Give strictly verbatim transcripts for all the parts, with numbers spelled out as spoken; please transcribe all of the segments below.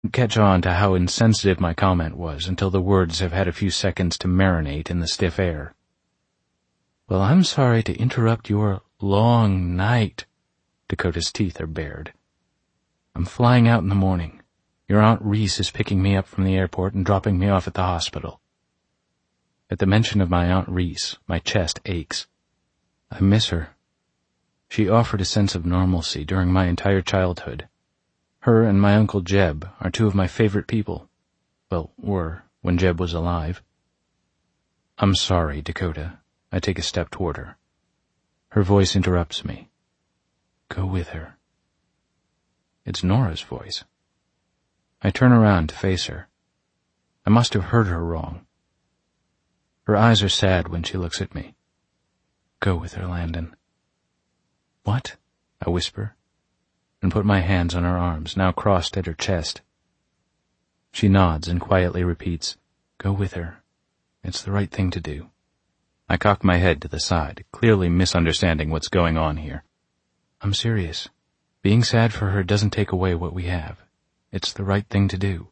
catch on to how insensitive my comment was until the words have had a few seconds to marinate in the stiff air. Well, I'm sorry to interrupt your long night. Dakota's teeth are bared. I'm flying out in the morning. Your Aunt Reese is picking me up from the airport and dropping me off at the hospital. At the mention of my Aunt Reese, my chest aches. I miss her. She offered a sense of normalcy during my entire childhood. Her and my Uncle Jeb are two of my favorite people. Well, were, when Jeb was alive. I'm sorry, Dakota. I take a step toward her. Her voice interrupts me. Go with her. It's Nora's voice. I turn around to face her. I must have heard her wrong. Her eyes are sad when she looks at me. Go with her, Landon. What? I whisper, and put my hands on her arms, now crossed at her chest. She nods and quietly repeats, Go with her. It's the right thing to do. I cock my head to the side, clearly misunderstanding what's going on here. I'm serious. Being sad for her doesn't take away what we have. It's the right thing to do.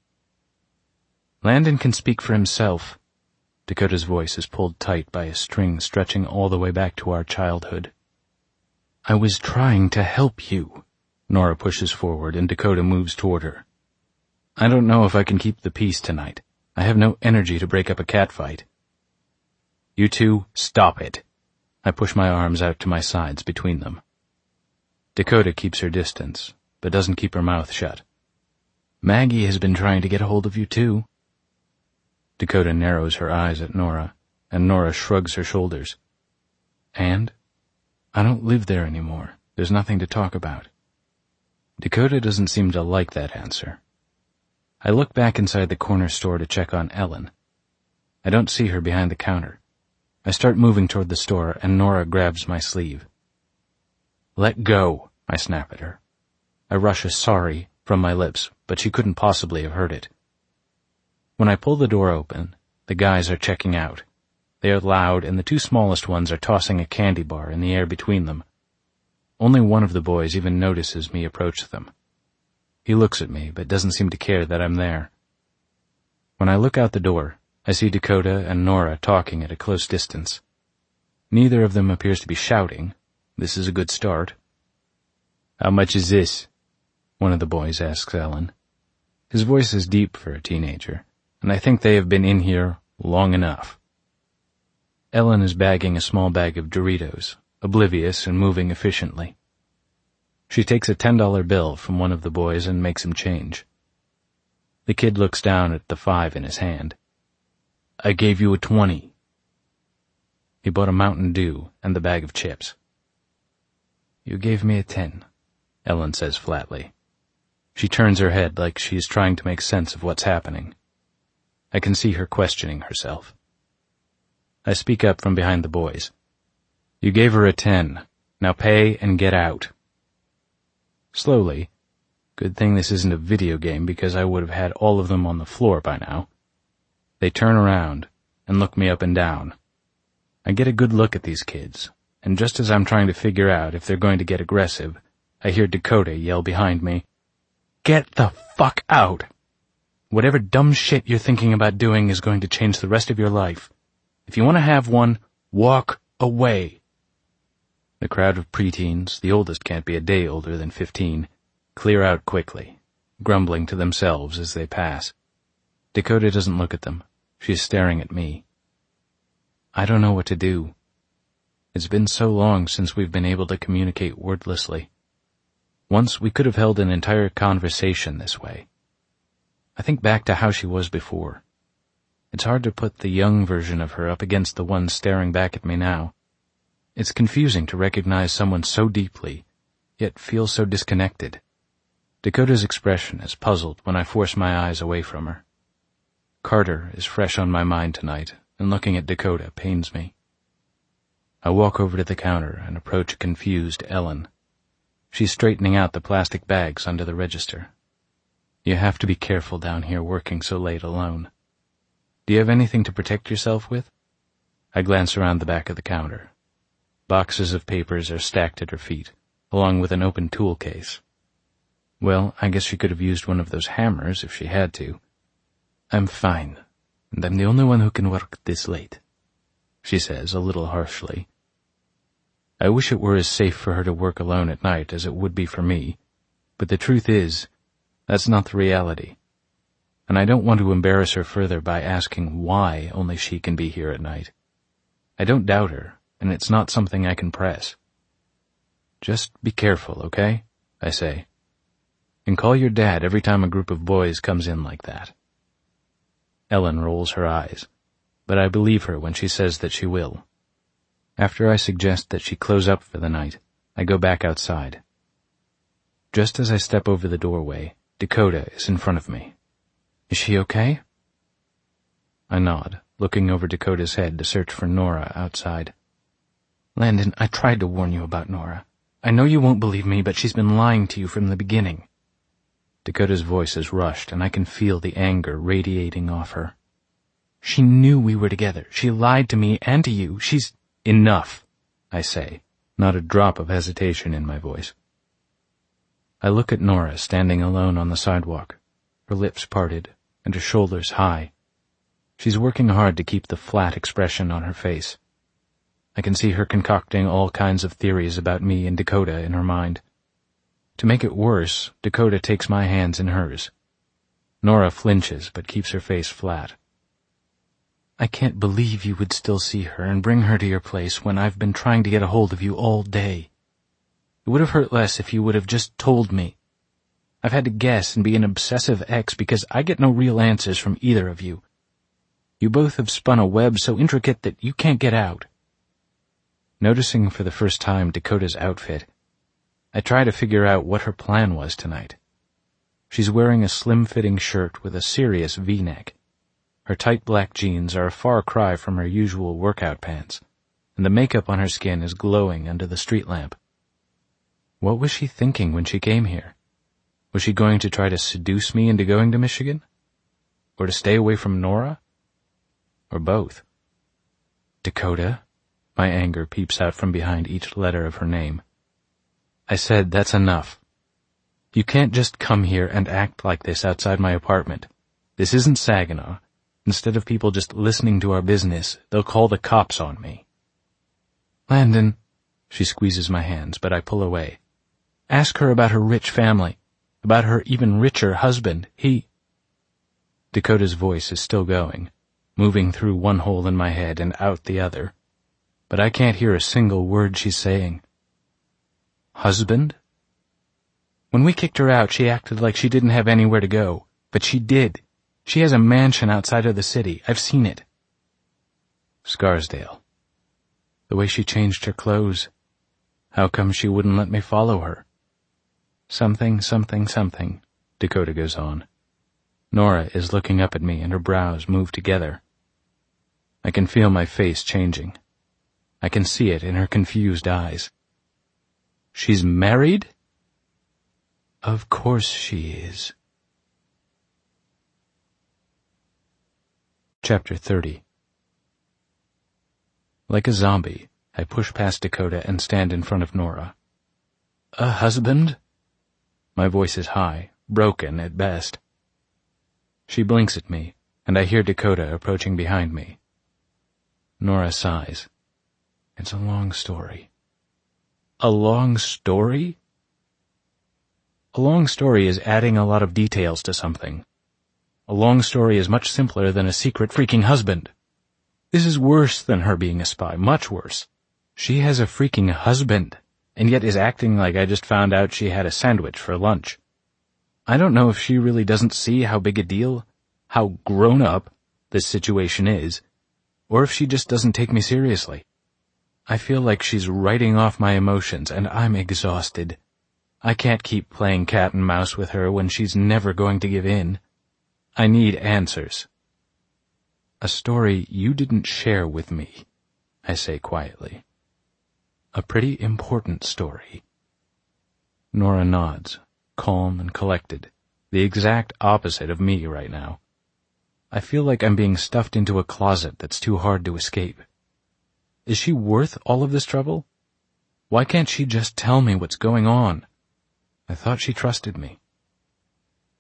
Landon can speak for himself. Dakota's voice is pulled tight by a string stretching all the way back to our childhood. I was trying to help you. Nora pushes forward and Dakota moves toward her. I don't know if I can keep the peace tonight. I have no energy to break up a catfight. You two, stop it. I push my arms out to my sides between them. Dakota keeps her distance, but doesn't keep her mouth shut. Maggie has been trying to get a hold of you too. Dakota narrows her eyes at Nora, and Nora shrugs her shoulders. And? I don't live there anymore. There's nothing to talk about. Dakota doesn't seem to like that answer. I look back inside the corner store to check on Ellen. I don't see her behind the counter. I start moving toward the store, and Nora grabs my sleeve. Let go, I snap at her. I rush a sorry from my lips, but she couldn't possibly have heard it. When I pull the door open, the guys are checking out. They are loud, and the two smallest ones are tossing a candy bar in the air between them. Only one of the boys even notices me approach them. He looks at me, but doesn't seem to care that I'm there. When I look out the door, I see Dakota and Nora talking at a close distance. Neither of them appears to be shouting. This is a good start. How much is this? One of the boys asks Ellen. His voice is deep for a teenager, and I think they have been in here long enough. Ellen is bagging a small bag of Doritos, oblivious and moving efficiently. She takes a ten dollar bill from one of the boys and makes him change. The kid looks down at the five in his hand. I gave you a twenty. He bought a Mountain Dew and the bag of chips. You gave me a ten, Ellen says flatly. She turns her head like she is trying to make sense of what's happening. I can see her questioning herself. I speak up from behind the boys. You gave her a ten. Now pay and get out. Slowly, good thing this isn't a video game because I would have had all of them on the floor by now. They turn around and look me up and down. I get a good look at these kids, and just as I'm trying to figure out if they're going to get aggressive, I hear Dakota yell behind me, Get the fuck out! Whatever dumb shit you're thinking about doing is going to change the rest of your life. If you want to have one, walk away. The crowd of preteens, the oldest can't be a day older than fifteen, clear out quickly, grumbling to themselves as they pass. Dakota doesn't look at them. She's staring at me. I don't know what to do. It's been so long since we've been able to communicate wordlessly. Once we could have held an entire conversation this way. I think back to how she was before. It's hard to put the young version of her up against the one staring back at me now. It's confusing to recognize someone so deeply, yet feel so disconnected. Dakota's expression is puzzled when I force my eyes away from her. Carter is fresh on my mind tonight, and looking at Dakota pains me. I walk over to the counter and approach a confused Ellen. She's straightening out the plastic bags under the register. You have to be careful down here working so late alone. Do you have anything to protect yourself with? I glance around the back of the counter. Boxes of papers are stacked at her feet, along with an open tool case. Well, I guess she could have used one of those hammers if she had to. I'm fine, and I'm the only one who can work this late, she says a little harshly. I wish it were as safe for her to work alone at night as it would be for me, but the truth is, that's not the reality. And I don't want to embarrass her further by asking why only she can be here at night. I don't doubt her, and it's not something I can press. Just be careful, okay? I say. And call your dad every time a group of boys comes in like that. Ellen rolls her eyes, but I believe her when she says that she will. After I suggest that she close up for the night, I go back outside. Just as I step over the doorway, Dakota is in front of me. Is she okay? I nod, looking over Dakota's head to search for Nora outside. Landon, I tried to warn you about Nora. I know you won't believe me, but she's been lying to you from the beginning. Dakota's voice is rushed, and I can feel the anger radiating off her. She knew we were together. She lied to me and to you. She's... Enough, I say, not a drop of hesitation in my voice. I look at Nora standing alone on the sidewalk, her lips parted and her shoulders high. She's working hard to keep the flat expression on her face. I can see her concocting all kinds of theories about me and Dakota in her mind. To make it worse, Dakota takes my hands in hers. Nora flinches but keeps her face flat. I can't believe you would still see her and bring her to your place when I've been trying to get a hold of you all day. It would have hurt less if you would have just told me. I've had to guess and be an obsessive ex because I get no real answers from either of you. You both have spun a web so intricate that you can't get out. Noticing for the first time Dakota's outfit, I try to figure out what her plan was tonight. She's wearing a slim-fitting shirt with a serious V-neck. Her tight black jeans are a far cry from her usual workout pants, and the makeup on her skin is glowing under the street lamp. What was she thinking when she came here? Was she going to try to seduce me into going to Michigan? Or to stay away from Nora? Or both? Dakota? My anger peeps out from behind each letter of her name. I said that's enough. You can't just come here and act like this outside my apartment. This isn't Saginaw. Instead of people just listening to our business, they'll call the cops on me. Landon, she squeezes my hands, but I pull away. Ask her about her rich family, about her even richer husband. He... Dakota's voice is still going, moving through one hole in my head and out the other, but I can't hear a single word she's saying. Husband? When we kicked her out, she acted like she didn't have anywhere to go, but she did. She has a mansion outside of the city. I've seen it. Scarsdale. The way she changed her clothes. How come she wouldn't let me follow her? Something, something, something, Dakota goes on. Nora is looking up at me and her brows move together. I can feel my face changing. I can see it in her confused eyes. She's married? Of course she is. Chapter thirty. Like a zombie, I push past Dakota and stand in front of Nora. A husband? My voice is high, broken at best. She blinks at me, and I hear Dakota approaching behind me. Nora sighs. It's a long story. A long story? A long story is adding a lot of details to something. A long story is much simpler than a secret freaking husband. This is worse than her being a spy, much worse. She has a freaking husband, and yet is acting like I just found out she had a sandwich for lunch. I don't know if she really doesn't see how big a deal, how grown up this situation is, or if she just doesn't take me seriously. I feel like she's writing off my emotions, and I'm exhausted. I can't keep playing cat and mouse with her when she's never going to give in. I need answers. A story you didn't share with me, I say quietly. A pretty important story. Nora nods, calm and collected, the exact opposite of me right now. I feel like I'm being stuffed into a closet that's too hard to escape. Is she worth all of this trouble? Why can't she just tell me what's going on? I thought she trusted me.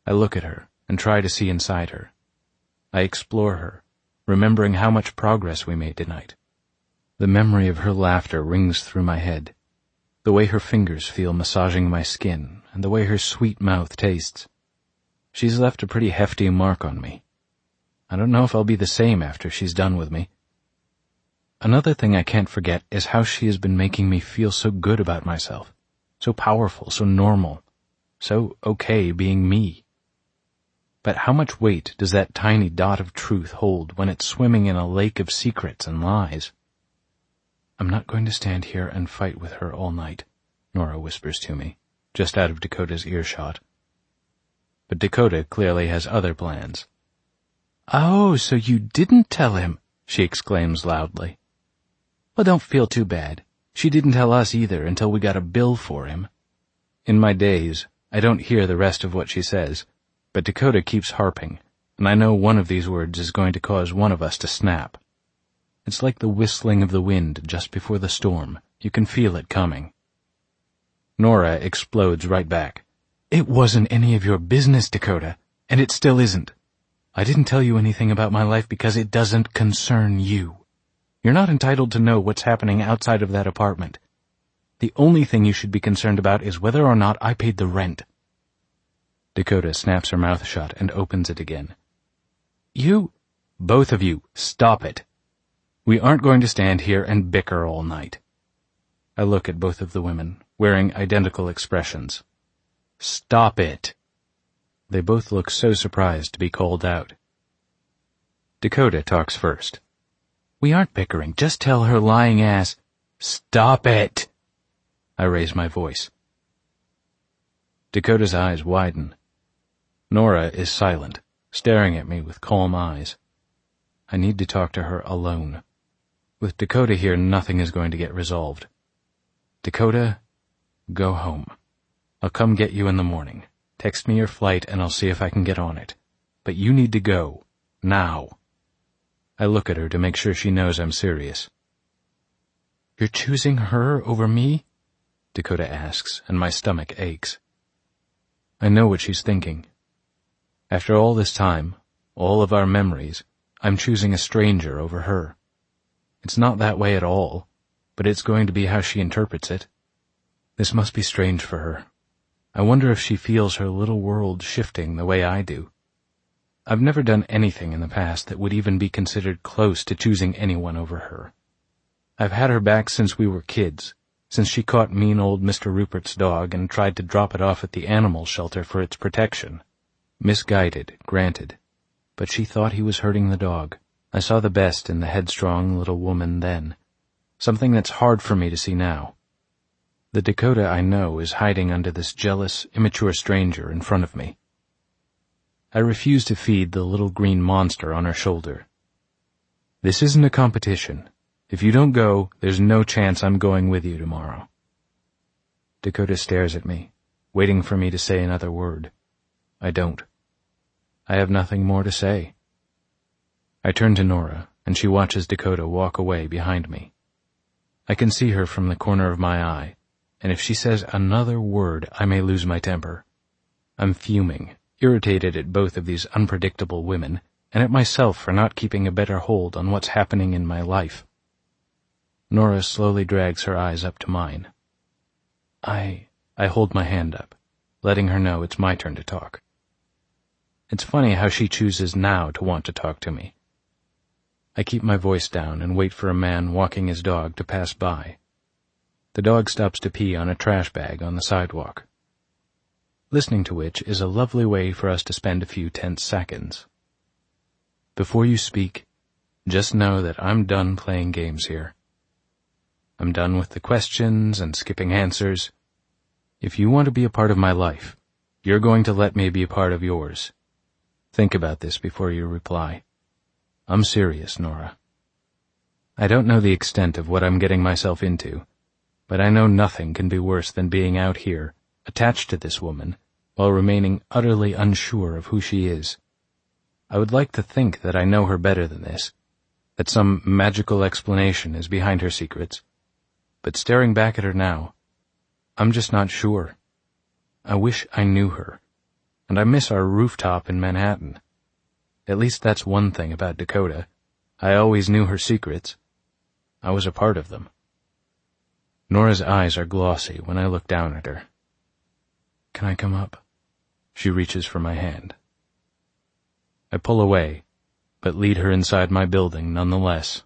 I look at her and try to see inside her. I explore her, remembering how much progress we made tonight. The memory of her laughter rings through my head, the way her fingers feel massaging my skin, and the way her sweet mouth tastes. She's left a pretty hefty mark on me. I don't know if I'll be the same after she's done with me. Another thing I can't forget is how she has been making me feel so good about myself, so powerful, so normal, so okay being me. But how much weight does that tiny dot of truth hold when it's swimming in a lake of secrets and lies? I'm not going to stand here and fight with her all night, Nora whispers to me, just out of Dakota's earshot. But Dakota clearly has other plans. "Oh, so you didn't tell him," she exclaims loudly. "Well, don't feel too bad. She didn't tell us either until we got a bill for him." In my daze, I don't hear the rest of what she says, but Dakota keeps harping, and I know one of these words is going to cause one of us to snap. It's like the whistling of the wind just before the storm. You can feel it coming. Nora explodes right back. "It wasn't any of your business, Dakota, and it still isn't. I didn't tell you anything about my life because it doesn't concern you. You're not entitled to know what's happening outside of that apartment. The only thing you should be concerned about is whether or not I paid the rent." Dakota snaps her mouth shut and opens it again. "You, both of you, stop it. We aren't going to stand here and bicker all night." I look at both of the women, wearing identical expressions. "Stop it." They both look so surprised to be called out. Dakota talks first. "We aren't bickering. Just tell her lying ass." "Stop it!" I raise my voice. Dakota's eyes widen. Nora is silent, staring at me with calm eyes. I need to talk to her alone. With Dakota here, nothing is going to get resolved. Dakota, go home. I'll come get you in the morning. Text me your flight and I'll see if I can get on it. But you need to go. Now. I look at her to make sure she knows I'm serious. "You're choosing her over me?" Dakota asks, and my stomach aches. I know what she's thinking. After all this time, all of our memories, I'm choosing a stranger over her. It's not that way at all, but it's going to be how she interprets it. This must be strange for her. I wonder if she feels her little world shifting the way I do. I've never done anything in the past that would even be considered close to choosing anyone over her. I've had her back since we were kids, since she caught mean old Mister Rupert's dog and tried to drop it off at the animal shelter for its protection. Misguided, granted, but she thought he was hurting the dog. I saw the best in the headstrong little woman then, something that's hard for me to see now. The Dakota I know is hiding under this jealous, immature stranger in front of me. I refuse to feed the little green monster on her shoulder. "This isn't a competition. If you don't go, there's no chance I'm going with you tomorrow." Dakota stares at me, waiting for me to say another word. I don't. I have nothing more to say. I turn to Nora, and she watches Dakota walk away behind me. I can see her from the corner of my eye, and if she says another word, I may lose my temper. I'm fuming, irritated at both of these unpredictable women, and at myself for not keeping a better hold on what's happening in my life. Nora slowly drags her eyes up to mine. I, I hold my hand up, letting her know it's my turn to talk. It's funny how she chooses now to want to talk to me. I keep my voice down and wait for a man walking his dog to pass by. The dog stops to pee on a trash bag on the sidewalk, listening to which is a lovely way for us to spend a few tense seconds. Before you speak, just know that I'm done playing games here. I'm done with the questions and skipping answers. If you want to be a part of my life, you're going to let me be a part of yours. Think about this before you reply. I'm serious, Nora. I don't know the extent of what I'm getting myself into, but I know nothing can be worse than being out here, attached to this woman, while remaining utterly unsure of who she is. I would like to think that I know her better than this, that some magical explanation is behind her secrets, but staring back at her now, I'm just not sure. I wish I knew her. and I miss our rooftop in Manhattan. At least that's one thing about Dakota. I always knew her secrets. I was a part of them. Nora's eyes are glossy when I look down at her. Can I come up? She reaches for my hand. I pull away, but lead her inside my building nonetheless.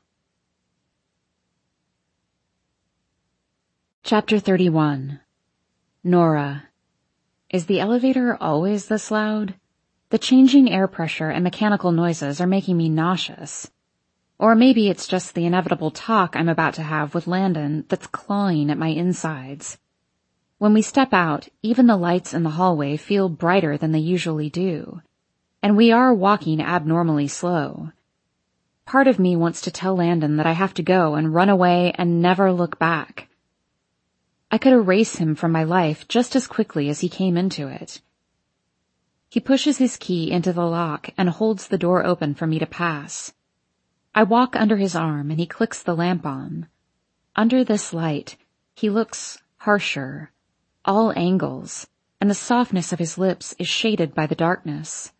Chapter thirty-one. Nora. Is the elevator always this loud? The changing air pressure and mechanical noises are making me nauseous. Or maybe it's just the inevitable talk I'm about to have with Landon that's clawing at my insides. When we step out, even the lights in the hallway feel brighter than they usually do. And we are walking abnormally slow. Part of me wants to tell Landon that I have to go and run away and never look back. I could erase him from my life just as quickly as he came into it. He pushes his key into the lock and holds the door open for me to pass. I walk under his arm and he clicks the lamp on. Under this light, he looks harsher, all angles, and the softness of his lips is shaded by the darkness.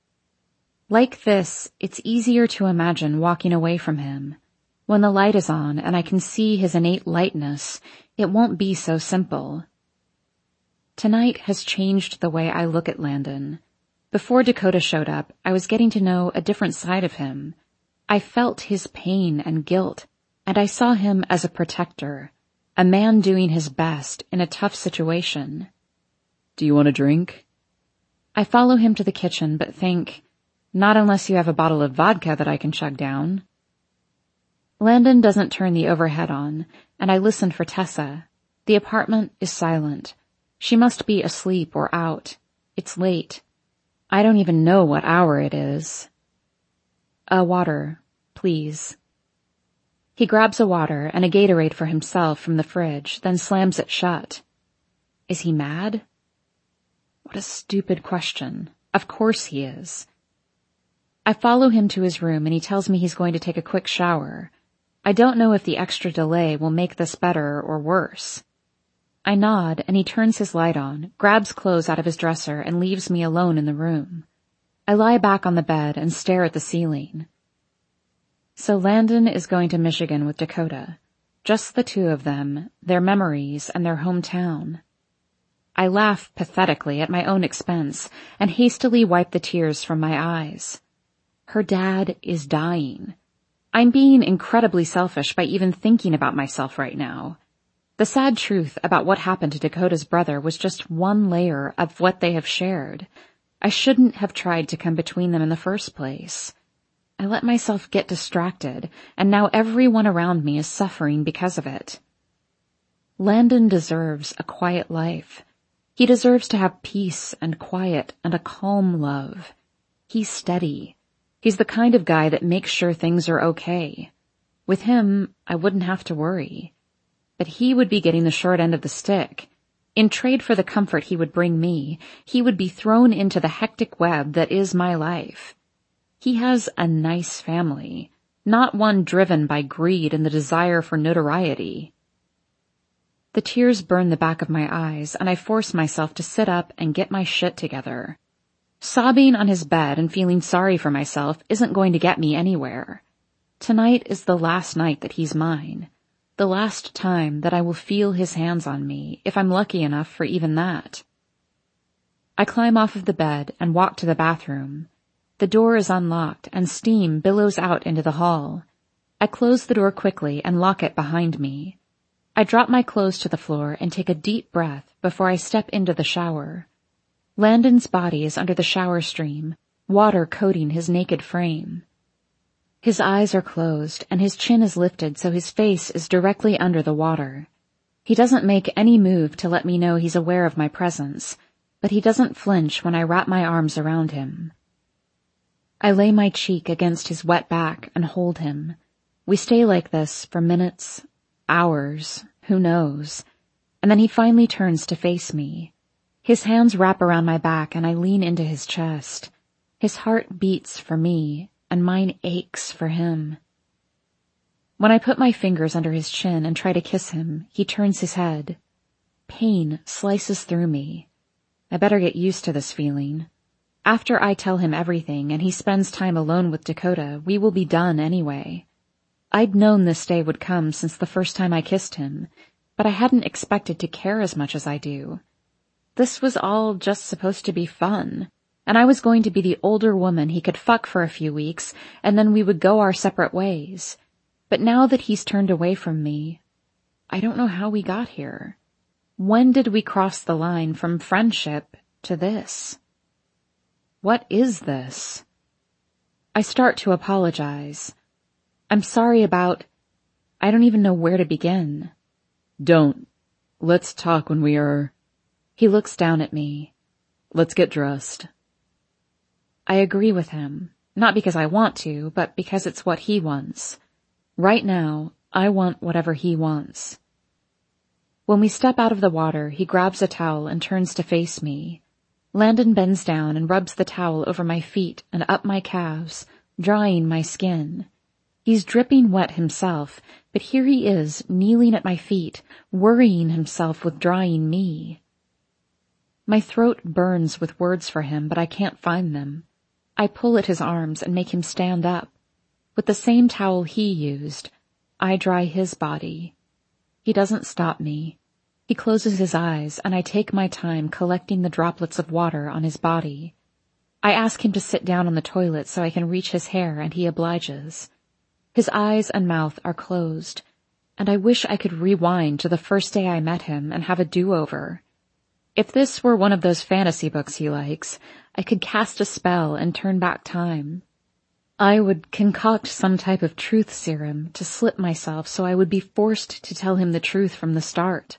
Like this, it's easier to imagine walking away from him. When the light is on and I can see his innate lightness, it won't be so simple. Tonight has changed the way I look at Landon. Before Dakota showed up, I was getting to know a different side of him. I felt his pain and guilt, and I saw him as a protector, a man doing his best in a tough situation. Do you want a drink? I follow him to the kitchen, but think, not unless you have a bottle of vodka that I can chug down. Landon doesn't turn the overhead on, and I listen for Tessa. The apartment is silent. She must be asleep or out. It's late. I don't even know what hour it is. A water, please. He grabs a water and a Gatorade for himself from the fridge, then slams it shut. Is he mad? What a stupid question. Of course he is. I follow him to his room and he tells me he's going to take a quick shower. I don't know if the extra delay will make this better or worse. I nod and he turns his light on, grabs clothes out of his dresser and leaves me alone in the room. I lie back on the bed and stare at the ceiling. So Landon is going to Michigan with Dakota. Just the two of them, their memories and their hometown. I laugh pathetically at my own expense and hastily wipe the tears from my eyes. Her dad is dying. I'm being incredibly selfish by even thinking about myself right now. The sad truth about what happened to Dakota's brother was just one layer of what they have shared. I shouldn't have tried to come between them in the first place. I let myself get distracted, and now everyone around me is suffering because of it. Landon deserves a quiet life. He deserves to have peace and quiet and a calm love. He's steady. He's the kind of guy that makes sure things are okay. With him, I wouldn't have to worry. But he would be getting the short end of the stick. In trade for the comfort he would bring me, he would be thrown into the hectic web that is my life. He has a nice family, not one driven by greed and the desire for notoriety. The tears burn the back of my eyes, and I force myself to sit up and get my shit together. Sobbing on his bed and feeling sorry for myself isn't going to get me anywhere. Tonight is the last night that he's mine. The last time that I will feel his hands on me, if I'm lucky enough for even that. I climb off of the bed and walk to the bathroom. The door is unlocked and steam billows out into the hall. I close the door quickly and lock it behind me. I drop my clothes to the floor and take a deep breath before I step into the shower. Landon's body is under the shower stream, water coating his naked frame. His eyes are closed and his chin is lifted so his face is directly under the water. He doesn't make any move to let me know he's aware of my presence, but he doesn't flinch when I wrap my arms around him. I lay my cheek against his wet back and hold him. We stay like this for minutes, hours, who knows, and then he finally turns to face me. His hands wrap around my back and I lean into his chest. His heart beats for me and mine aches for him. When I put my fingers under his chin and try to kiss him, he turns his head. Pain slices through me. I better get used to this feeling. After I tell him everything and he spends time alone with Dakota, we will be done anyway. I'd known this day would come since the first time I kissed him, but I hadn't expected to care as much as I do. This was all just supposed to be fun, and I was going to be the older woman he could fuck for a few weeks, and then we would go our separate ways. But now that he's turned away from me, I don't know how we got here. When did we cross the line from friendship to this? What is this? I start to apologize. I'm sorry about... I don't even know where to begin. Don't. Let's talk when we are... He looks down at me. Let's get dressed. I agree with him, not because I want to, but because it's what he wants. Right now, I want whatever he wants. When we step out of the water, he grabs a towel and turns to face me. Landon bends down and rubs the towel over my feet and up my calves, drying my skin. He's dripping wet himself, but here he is, kneeling at my feet, worrying himself with drying me. My throat burns with words for him, but I can't find them. I pull at his arms and make him stand up. With the same towel he used, I dry his body. He doesn't stop me. He closes his eyes, and I take my time collecting the droplets of water on his body. I ask him to sit down on the toilet so I can reach his hair, and he obliges. His eyes and mouth are closed, and I wish I could rewind to the first day I met him and have a do-over. If this were one of those fantasy books he likes, I could cast a spell and turn back time. I would concoct some type of truth serum to slip myself so I would be forced to tell him the truth from the start.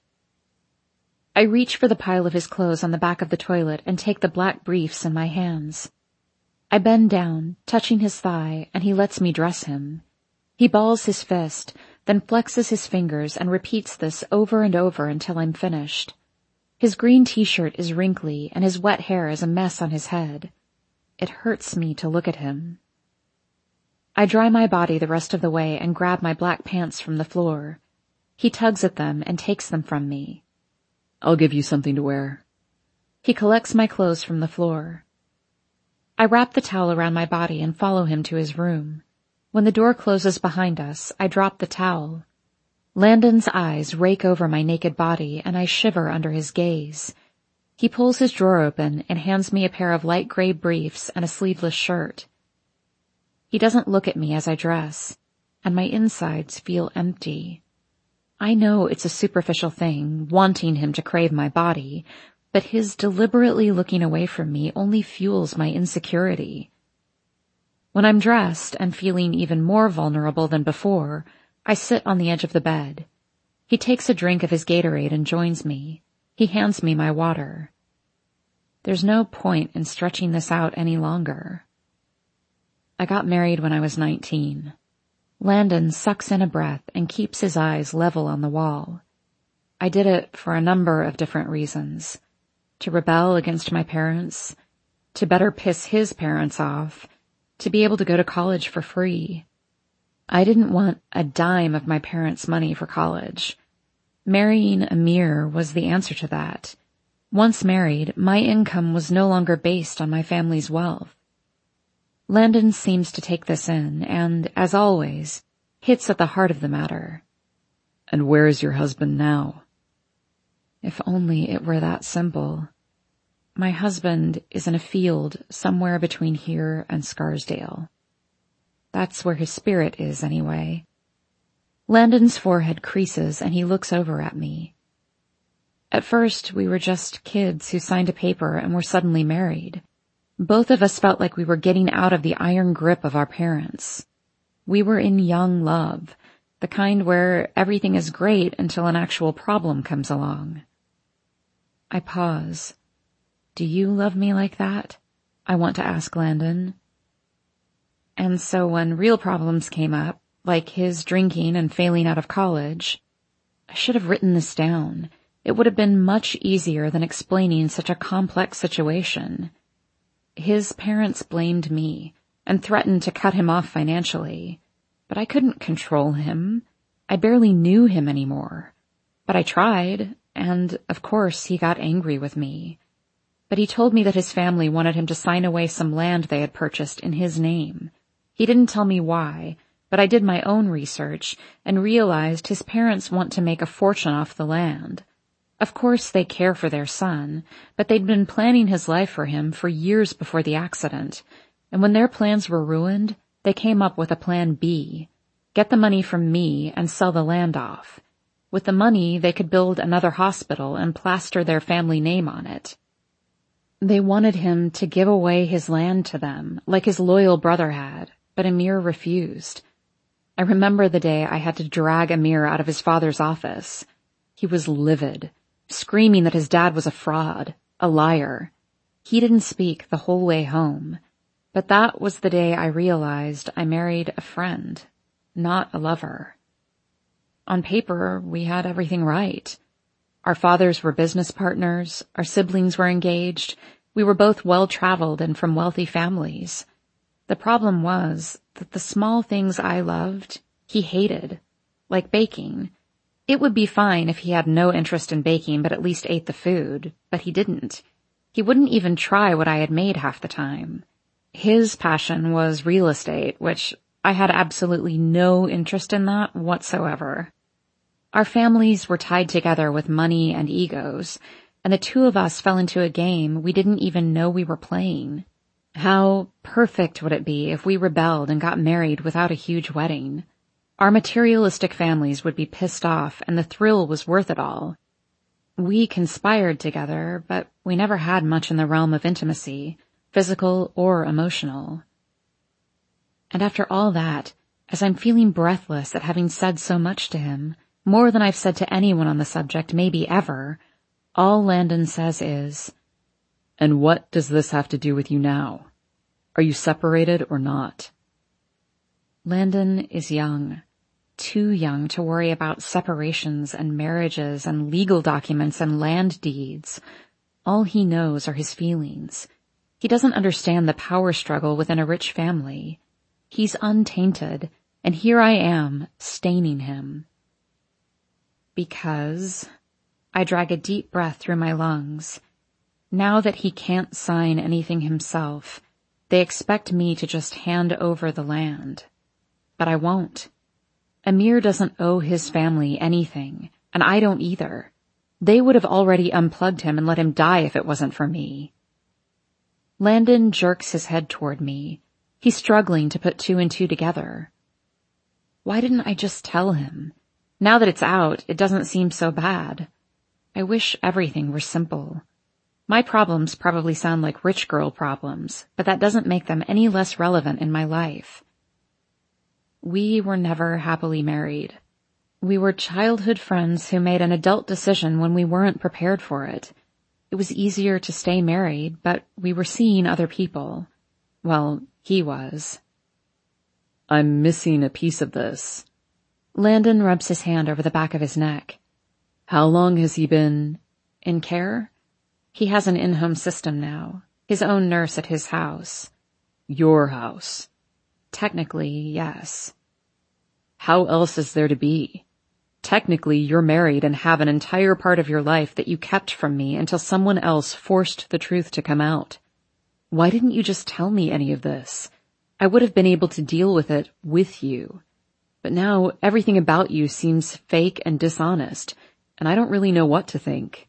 I reach for the pile of his clothes on the back of the toilet and take the black briefs in my hands. I bend down, touching his thigh, and he lets me dress him. He balls his fist, then flexes his fingers and repeats this over and over until I'm finished. His green t-shirt is wrinkly and his wet hair is a mess on his head. It hurts me to look at him. I dry my body the rest of the way and grab my black pants from the floor. He tugs at them and takes them from me. I'll give you something to wear. He collects my clothes from the floor. I wrap the towel around my body and follow him to his room. When the door closes behind us, I drop the towel. Landon's eyes rake over my naked body, and I shiver under his gaze. He pulls his drawer open and hands me a pair of light gray briefs and a sleeveless shirt. He doesn't look at me as I dress, and my insides feel empty. I know it's a superficial thing, wanting him to crave my body, but his deliberately looking away from me only fuels my insecurity. When I'm dressed and feeling even more vulnerable than before, I sit on the edge of the bed. He takes a drink of his Gatorade and joins me. He hands me my water. There's no point in stretching this out any longer. I got married when I was nineteen. Landon sucks in a breath and keeps his eyes level on the wall. I did it for a number of different reasons. To rebel against my parents, to better piss his parents off, to be able to go to college for free. I didn't want a dime of my parents' money for college. Marrying Amir was the answer to that. Once married, my income was no longer based on my family's wealth. Landon seems to take this in and, as always, hits at the heart of the matter. And where is your husband now? If only it were that simple. My husband is in a field somewhere between here and Scarsdale. That's where his spirit is, anyway. Landon's forehead creases and he looks over at me. At first, we were just kids who signed a paper and were suddenly married. Both of us felt like we were getting out of the iron grip of our parents. We were in young love, the kind where everything is great until an actual problem comes along. I pause. Do you love me like that? I want to ask Landon. And so when real problems came up, like his drinking and failing out of college, I should have written this down. It would have been much easier than explaining such a complex situation. His parents blamed me and threatened to cut him off financially, but I couldn't control him. I barely knew him anymore. But I tried, and of course he got angry with me. but he told me that his family wanted him to sign away some land they had purchased in his name. He didn't tell me why, but I did my own research and realized his parents want to make a fortune off the land. Of course they care for their son, but they'd been planning his life for him for years before the accident, and when their plans were ruined, they came up with a plan B. Get the money from me and sell the land off. With the money, they could build another hospital and plaster their family name on it. They wanted him to give away his land to them, like his loyal brother had, but Amir refused. I remember the day I had to drag Amir out of his father's office. He was livid, screaming that his dad was a fraud, a liar. He didn't speak the whole way home, but that was the day I realized I married a friend, not a lover. On paper, we had everything right. Our fathers were business partners, our siblings were engaged, we were both well-traveled and from wealthy families. The problem was that the small things I loved, he hated, like baking. It would be fine if he had no interest in baking but at least ate the food, but he didn't. He wouldn't even try what I had made half the time. His passion was real estate, which I had absolutely no interest in that whatsoever. Our families were tied together with money and egos, and the two of us fell into a game we didn't even know we were playing. How perfect would it be if we rebelled and got married without a huge wedding? Our materialistic families would be pissed off, and the thrill was worth it all. We conspired together, but we never had much in the realm of intimacy, physical or emotional. And after all that, as I'm feeling breathless at having said so much to him, more than I've said to anyone on the subject, maybe ever, all Landon says is, "And what does this have to do with you now? Are you separated or not?" Landon is young, too young to worry about separations and marriages and legal documents and land deeds. All he knows are his feelings. He doesn't understand the power struggle within a rich family. He's untainted, and here I am, staining him. Because I drag a deep breath through my lungs. Now that he can't sign anything himself, they expect me to just hand over the land. But I won't. Amir doesn't owe his family anything, and I don't either. They would have already unplugged him and let him die if it wasn't for me. Landon jerks his head toward me. He's struggling to put two and two together. Why didn't I just tell him? Now that it's out, it doesn't seem so bad. I wish everything were simple. My problems probably sound like rich girl problems, but that doesn't make them any less relevant in my life. We were never happily married. We were childhood friends who made an adult decision when we weren't prepared for it. It was easier to stay married, but we were seeing other people. Well, he was. "I'm missing a piece of this." Landon rubs his hand over the back of his neck. "How long has he been in care?" He has an in-home system now, his own nurse at his house. "Your house?" Technically, yes. "How else is there to be? Technically, you're married and have an entire part of your life that you kept from me until someone else forced the truth to come out. Why didn't you just tell me any of this? I would have been able to deal with it with you. But now everything about you seems fake and dishonest, and I don't really know what to think."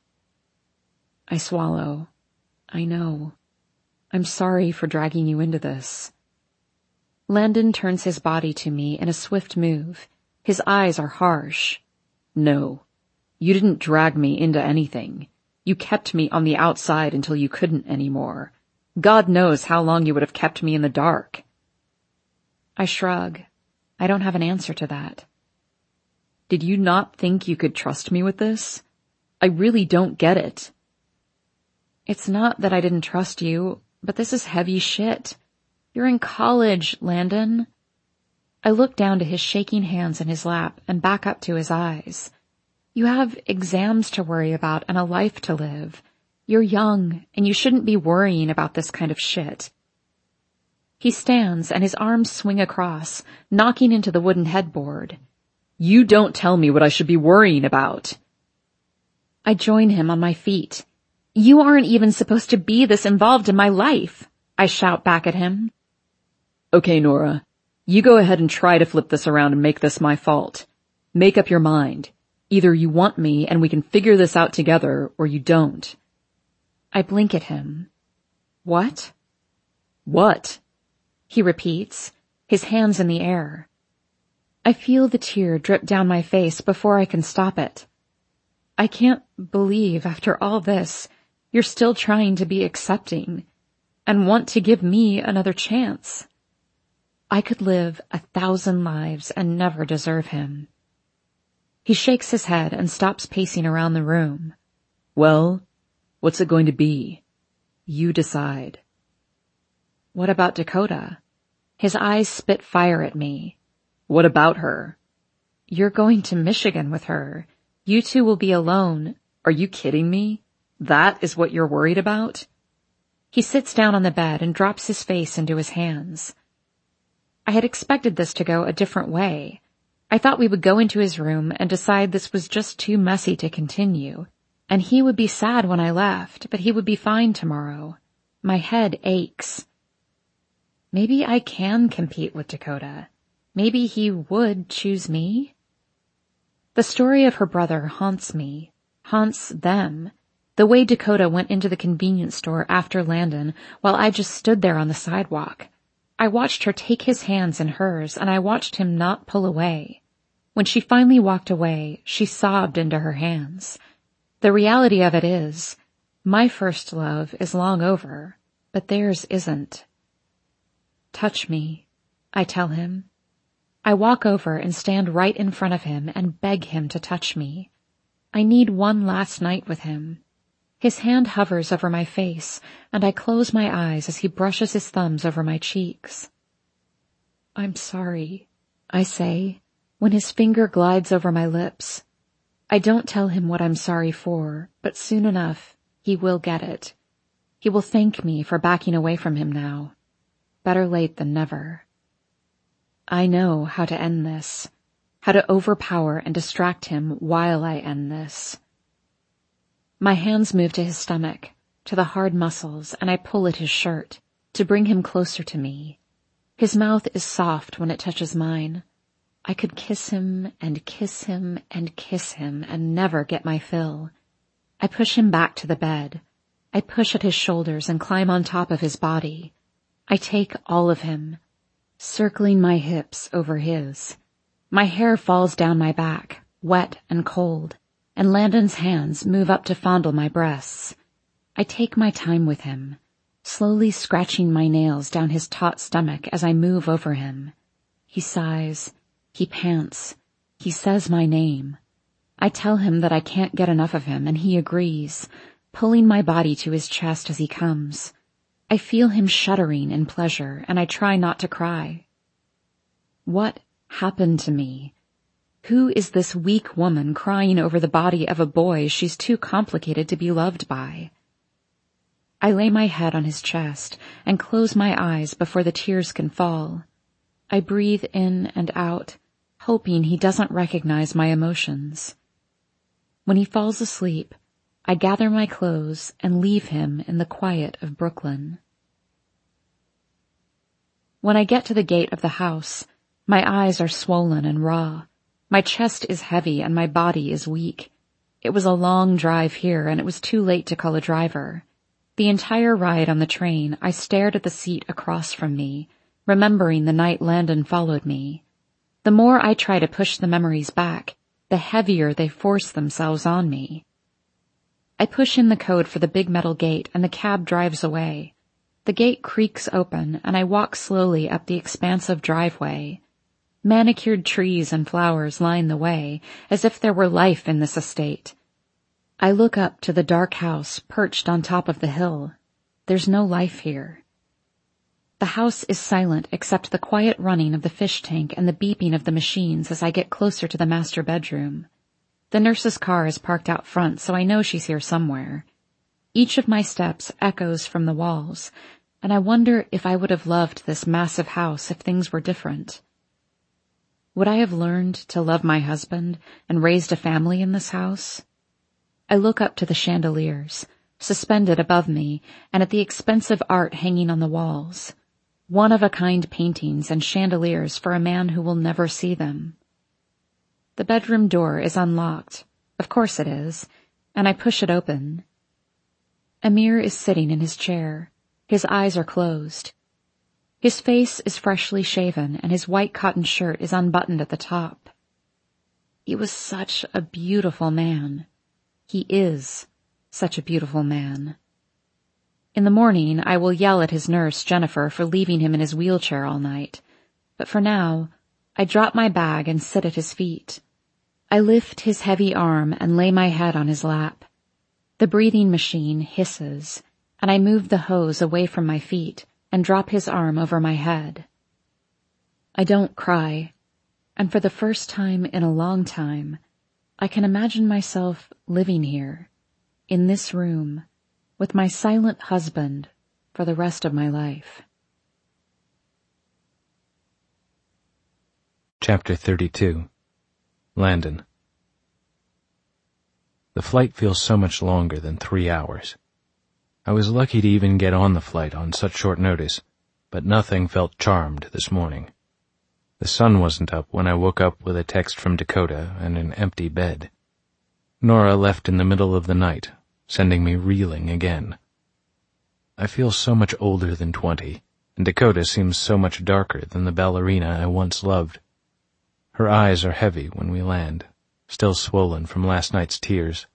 I swallow. I know. I'm sorry for dragging you into this. Landon turns his body to me in a swift move. His eyes are harsh. "No, you didn't drag me into anything. You kept me on the outside until you couldn't anymore. God knows how long you would have kept me in the dark." I shrug. I don't have an answer to that. "Did you not think you could trust me with this? I really don't get it." It's not that I didn't trust you, but this is heavy shit. You're in college, Landon. I look down to his shaking hands in his lap and back up to his eyes. You have exams to worry about and a life to live. You're young, and you shouldn't be worrying about this kind of shit. He stands and his arms swing across, knocking into the wooden headboard. "You don't tell me what I should be worrying about." I join him on my feet. You aren't even supposed to be this involved in my life, I shout back at him. Okay, Nora, you go ahead and try to flip this around and make this my fault. Make up your mind. Either you want me and we can figure this out together, or you don't. I blink at him. What? What? He repeats, his hands in the air. I feel the tear drip down my face before I can stop it. I can't believe, after all this, you're still trying to be accepting and want to give me another chance. I could live a thousand lives and never deserve him. He shakes his head and stops pacing around the room. Well, what's it going to be? You decide. What about Dakota? His eyes spit fire at me. What about her? You're going to Michigan with her. You two will be alone. Are you kidding me? That is what you're worried about? He sits down on the bed and drops his face into his hands. I had expected this to go a different way. I thought we would go into his room and decide this was just too messy to continue, and he would be sad when I left, but he would be fine tomorrow. My head aches. Maybe I can compete with Dakota. Maybe he would choose me. The story of her brother haunts me, haunts them. The way Dakota went into the convenience store after Landon while I just stood there on the sidewalk. I watched her take his hands in hers, and I watched him not pull away. When she finally walked away, she sobbed into her hands. The reality of it is, my first love is long over, but theirs isn't. Touch me, I tell him. I walk over and stand right in front of him and beg him to touch me. I need one last night with him. His hand hovers over my face, and I close my eyes as he brushes his thumbs over my cheeks. I'm sorry, I say, when his finger glides over my lips. I don't tell him what I'm sorry for, but soon enough, he will get it. He will thank me for backing away from him now. Better late than never. I know how to end this, how to overpower and distract him while I end this. My hands move to his stomach, to the hard muscles, and I pull at his shirt to bring him closer to me. His mouth is soft when it touches mine. I could kiss him and kiss him and kiss him and never get my fill. I push him back to the bed. I push at his shoulders and climb on top of his body. I take all of him, circling my hips over his. My hair falls down my back, wet and cold, and Landon's hands move up to fondle my breasts. I take my time with him, slowly scratching my nails down his taut stomach as I move over him. He sighs, he pants, he says my name. I tell him that I can't get enough of him, and he agrees, pulling my body to his chest as he comes. I feel him shuddering in pleasure, and I try not to cry. What happened to me? Who is this weak woman crying over the body of a boy she's too complicated to be loved by? I lay my head on his chest and close my eyes before the tears can fall. I breathe in and out, hoping he doesn't recognize my emotions. When he falls asleep, I gather my clothes and leave him in the quiet of Brooklyn. When I get to the gate of the house, my eyes are swollen and raw. My chest is heavy and my body is weak. It was a long drive here, and it was too late to call a driver. The entire ride on the train, I stared at the seat across from me, remembering the night Landon followed me. The more I try to push the memories back, the heavier they force themselves on me. I push in the code for the big metal gate, and the cab drives away. The gate creaks open, and I walk slowly up the expansive driveway. Manicured trees and flowers line the way, as if there were life in this estate. I look up to the dark house perched on top of the hill. There's no life here. The house is silent except the quiet running of the fish tank and the beeping of the machines as I get closer to the master bedroom. The nurse's car is parked out front, so I know she's here somewhere. Each of my steps echoes from the walls, and I wonder if I would have loved this massive house if things were different. Would I have learned to love my husband and raised a family in this house? I look up to the chandeliers, suspended above me, and at the expensive art hanging on the walls. One-of-a-kind paintings and chandeliers for a man who will never see them. The bedroom door is unlocked. Of course it is, and I push it open. Amir is sitting in his chair. His eyes are closed. His face is freshly shaven, and his white cotton shirt is unbuttoned at the top. He was such a beautiful man. He is such a beautiful man. In the morning, I will yell at his nurse, Jennifer, for leaving him in his wheelchair all night. But for now, I drop my bag and sit at his feet. I lift his heavy arm and lay my head on his lap. The breathing machine hisses, and I move the hose away from my feet and drop his arm over my head. I don't cry, and for the first time in a long time, I can imagine myself living here, in this room, with my silent husband for the rest of my life. Chapter thirty-two. Landon. The flight feels so much longer than three hours. I was lucky to even get on the flight on such short notice, but nothing felt charmed this morning. The sun wasn't up when I woke up with a text from Dakota and an empty bed. Nora left in the middle of the night, sending me reeling again. I feel so much older than twenty, and Dakota seems so much darker than the ballerina I once loved. Her eyes are heavy when we land, still swollen from last night's tears.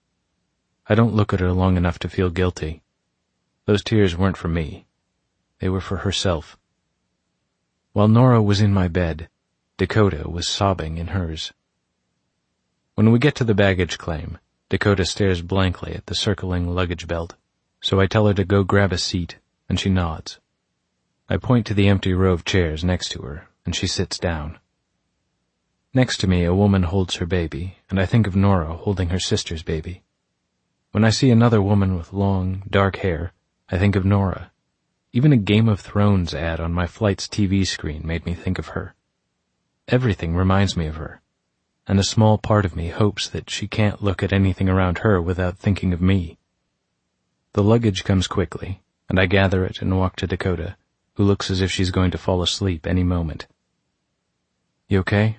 I don't look at her long enough to feel guilty. Those tears weren't for me. They were for herself. While Nora was in my bed, Dakota was sobbing in hers. When we get to the baggage claim, Dakota stares blankly at the circling luggage belt, so I tell her to go grab a seat, and she nods. I point to the empty row of chairs next to her, and she sits down. Next to me, a woman holds her baby, and I think of Nora holding her sister's baby. When I see another woman with long, dark hair, I think of Nora. Even a Game of Thrones ad on my flight's T V screen made me think of her. Everything reminds me of her, and a small part of me hopes that she can't look at anything around her without thinking of me. The luggage comes quickly, and I gather it and walk to Dakota, who looks as if she's going to fall asleep any moment. "You okay?"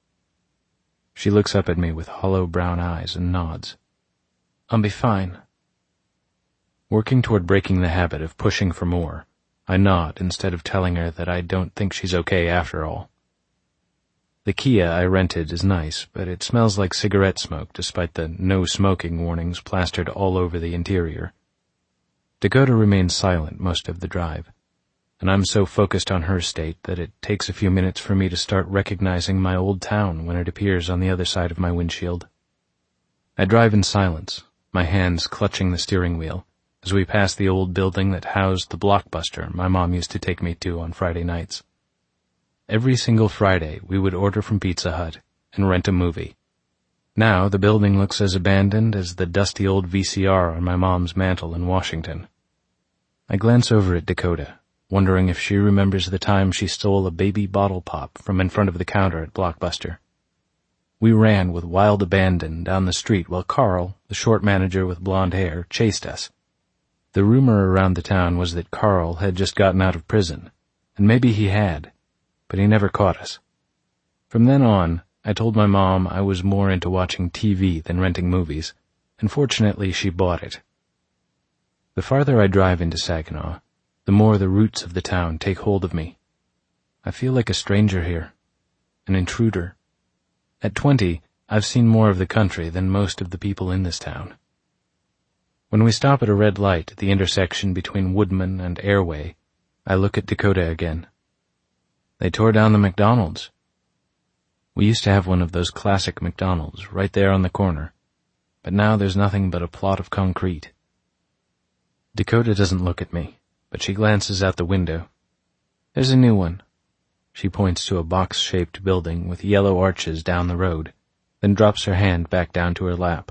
She looks up at me with hollow brown eyes and nods. "I'll be fine." Working toward breaking the habit of pushing for more, I nod instead of telling her that I don't think she's okay after all. The Kia I rented is nice, but it smells like cigarette smoke despite the no smoking warnings plastered all over the interior. Dakota remains silent most of the drive, and I'm so focused on her state that it takes a few minutes for me to start recognizing my old town when it appears on the other side of my windshield. I drive in silence, my hands clutching the steering wheel, as we pass the old building that housed the Blockbuster my mom used to take me to on Friday nights. Every single Friday we would order from Pizza Hut and rent a movie. Now the building looks as abandoned as the dusty old V C R on my mom's mantel in Washington. I glance over at Dakota, wondering if she remembers the time she stole a baby bottle pop from in front of the counter at Blockbuster. We ran with wild abandon down the street while Carl, the short manager with blonde hair, chased us. The rumor around the town was that Carl had just gotten out of prison, and maybe he had, but he never caught us. From then on, I told my mom I was more into watching T V than renting movies, and fortunately she bought it. The farther I drive into Saginaw, the more the roots of the town take hold of me. I feel like a stranger here, an intruder. At twenty, I've seen more of the country than most of the people in this town. When we stop at a red light at the intersection between Woodman and Airway, I look at Dakota again. They tore down the McDonald's. We used to have one of those classic McDonald's right there on the corner, but now there's nothing but a plot of concrete. Dakota doesn't look at me, but she glances out the window. "There's a new one." She points to a box-shaped building with yellow arches down the road, then drops her hand back down to her lap.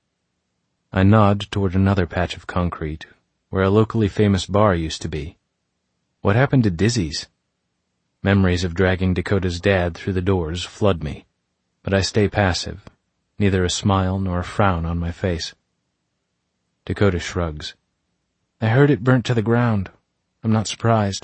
I nod toward another patch of concrete, where a locally famous bar used to be. What happened to Dizzy's? Memories of dragging Dakota's dad through the doors flood me, but I stay passive, neither a smile nor a frown on my face. Dakota shrugs. I heard it burnt to the ground. I'm not surprised.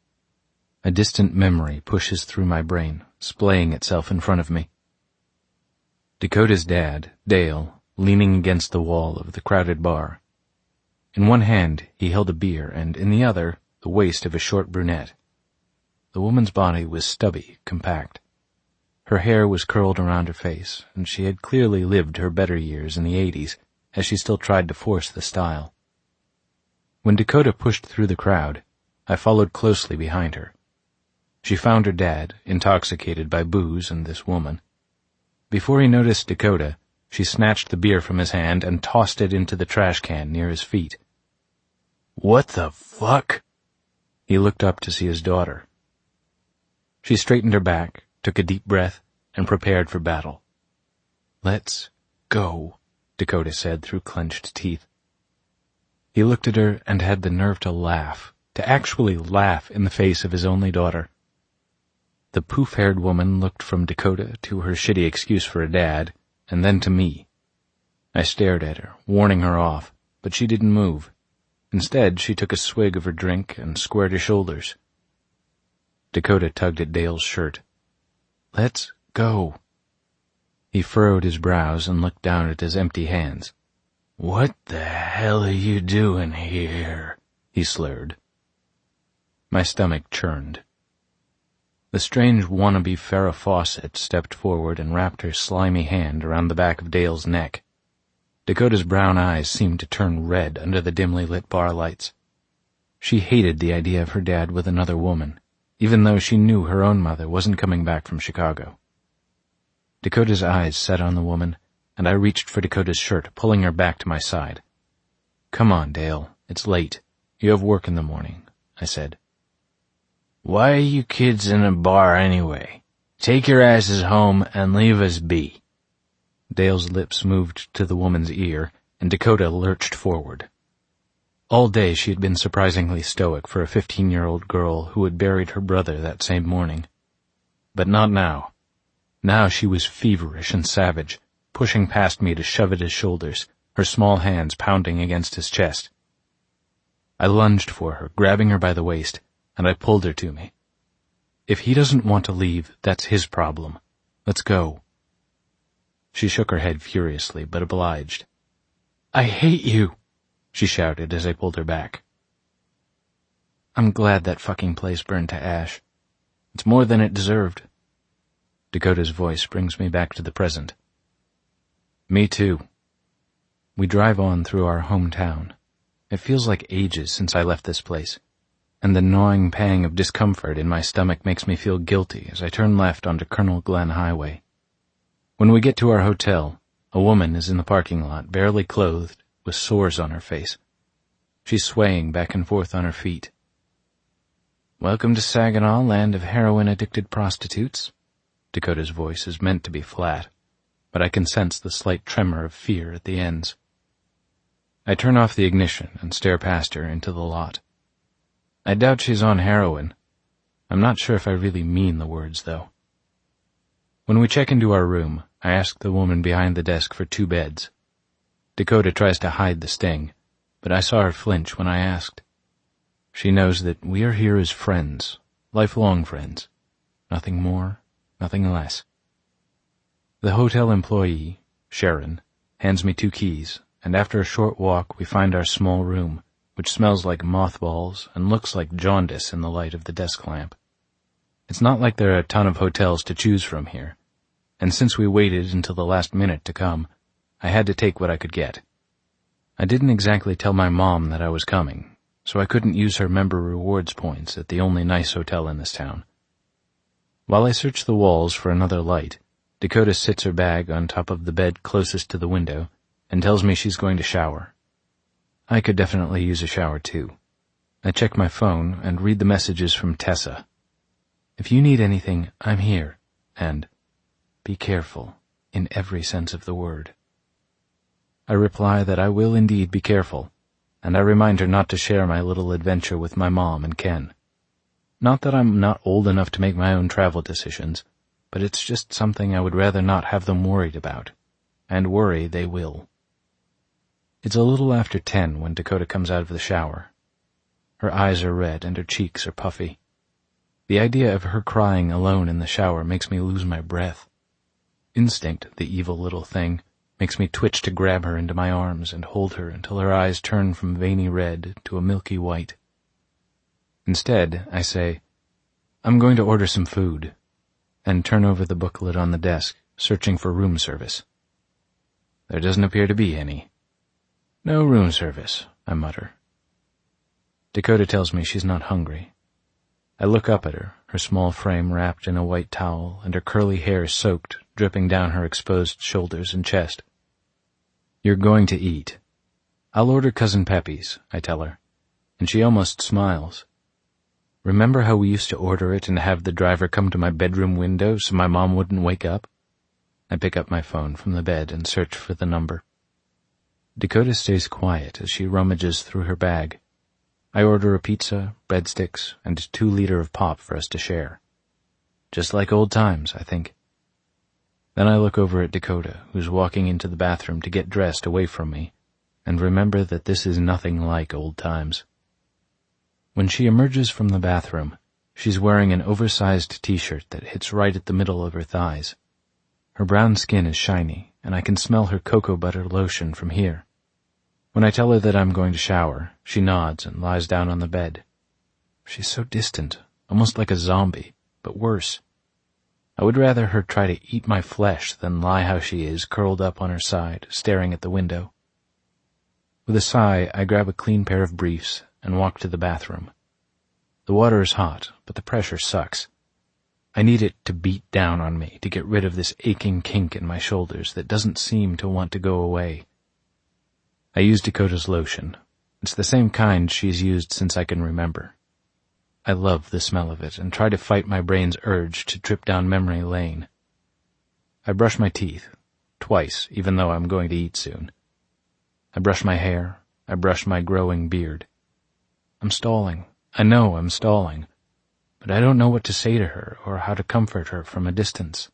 A distant memory pushes through my brain, splaying itself in front of me. Dakota's dad, Dale, leaning against the wall of the crowded bar. In one hand, he held a beer, and in the other, the waist of a short brunette. The woman's body was stubby, compact. Her hair was curled around her face, and she had clearly lived her better years in the eighties, as she still tried to force the style. When Dakota pushed through the crowd, I followed closely behind her. She found her dad, intoxicated by booze and this woman. Before he noticed Dakota, she snatched the beer from his hand and tossed it into the trash can near his feet. What the fuck? He looked up to see his daughter. She straightened her back, took a deep breath, and prepared for battle. Let's go, Dakota said through clenched teeth. He looked at her and had the nerve to laugh, to actually laugh in the face of his only daughter. The poof-haired woman looked from Dakota to her shitty excuse for a dad, and then to me. I stared at her, warning her off, but she didn't move. Instead, she took a swig of her drink and squared her shoulders. Dakota tugged at Dale's shirt. Let's go. He furrowed his brows and looked down at his empty hands. What the hell are you doing here? He slurred. My stomach churned. The strange wannabe Farrah Fawcett stepped forward and wrapped her slimy hand around the back of Dale's neck. Dakota's brown eyes seemed to turn red under the dimly lit bar lights. She hated the idea of her dad with another woman, even though she knew her own mother wasn't coming back from Chicago. Dakota's eyes set on the woman, and I reached for Dakota's shirt, pulling her back to my side. Come on, Dale. It's late. You have work in the morning, I said. Why are you kids in a bar anyway? Take your asses home and leave us be. Dale's lips moved to the woman's ear, and Dakota lurched forward. All day she had been surprisingly stoic for a fifteen-year-old girl who had buried her brother that same morning. But not now. Now she was feverish and savage, pushing past me to shove at his shoulders, her small hands pounding against his chest. I lunged for her, grabbing her by the waist, and I pulled her to me. If he doesn't want to leave, that's his problem. Let's go. She shook her head furiously, but obliged. I hate you, she shouted as I pulled her back. I'm glad that fucking place burned to ash. It's more than it deserved. Dakota's voice brings me back to the present. Me too. We drive on through our hometown. It feels like ages since I left this place, and the gnawing pang of discomfort in my stomach makes me feel guilty as I turn left onto Colonel Glenn Highway. When we get to our hotel, a woman is in the parking lot, barely clothed, with sores on her face. She's swaying back and forth on her feet. Welcome to Saginaw, land of heroin-addicted prostitutes. Dakota's voice is meant to be flat, but I can sense the slight tremor of fear at the ends. I turn off the ignition and stare past her into the lot. I doubt she's on heroin. I'm not sure if I really mean the words, though. When we check into our room, I ask the woman behind the desk for two beds. Dakota tries to hide the sting, but I saw her flinch when I asked. She knows that we are here as friends, lifelong friends. Nothing more, nothing less. The hotel employee, Sharon, hands me two keys, and after a short walk we find our small room, which smells like mothballs and looks like jaundice in the light of the desk lamp. It's not like there are a ton of hotels to choose from here, and since we waited until the last minute to come, I had to take what I could get. I didn't exactly tell my mom that I was coming, so I couldn't use her member rewards points at the only nice hotel in this town. While I search the walls for another light, Dakota sits her bag on top of the bed closest to the window and tells me she's going to shower. I could definitely use a shower too. I check my phone and read the messages from Tessa. If you need anything, I'm here, and be careful in every sense of the word. I reply that I will indeed be careful, and I remind her not to share my little adventure with my mom and Ken. Not that I'm not old enough to make my own travel decisions, but it's just something I would rather not have them worried about, and worry they will. It's a little after ten when Dakota comes out of the shower. Her eyes are red and her cheeks are puffy. The idea of her crying alone in the shower makes me lose my breath. Instinct, the evil little thing, makes me twitch to grab her into my arms and hold her until her eyes turn from veiny red to a milky white. Instead, I say, "I'm going to order some food," and turn over the booklet on the desk, searching for room service. There doesn't appear to be any. "No room service," I mutter. Dakota tells me she's not hungry. I look up at her, her small frame wrapped in a white towel and her curly hair soaked, dripping down her exposed shoulders and chest. "You're going to eat. I'll order Cousin Pepe's," I tell her, and she almost smiles. "Remember how we used to order it and have the driver come to my bedroom window so my mom wouldn't wake up?" I pick up my phone from the bed and search for the number. Dakota stays quiet as she rummages through her bag. I order a pizza, breadsticks, and a two-liter of pop for us to share. Just like old times, I think. Then I look over at Dakota, who's walking into the bathroom to get dressed away from me, and remember that this is nothing like old times. When she emerges from the bathroom, she's wearing an oversized t-shirt that hits right at the middle of her thighs. Her brown skin is shiny, and I can smell her cocoa butter lotion from here. When I tell her that I'm going to shower, she nods and lies down on the bed. She's so distant, almost like a zombie, but worse. I would rather her try to eat my flesh than lie how she is, curled up on her side, staring at the window. With a sigh, I grab a clean pair of briefs and walk to the bathroom. The water is hot, but the pressure sucks. I need it to beat down on me to get rid of this aching kink in my shoulders that doesn't seem to want to go away. I use Dakota's lotion. It's the same kind she's used since I can remember. I love the smell of it and try to fight my brain's urge to trip down memory lane. I brush my teeth, twice, even though I'm going to eat soon. I brush my hair. I brush my growing beard. I'm stalling. I know I'm stalling. But I don't know what to say to her or how to comfort her from a distance.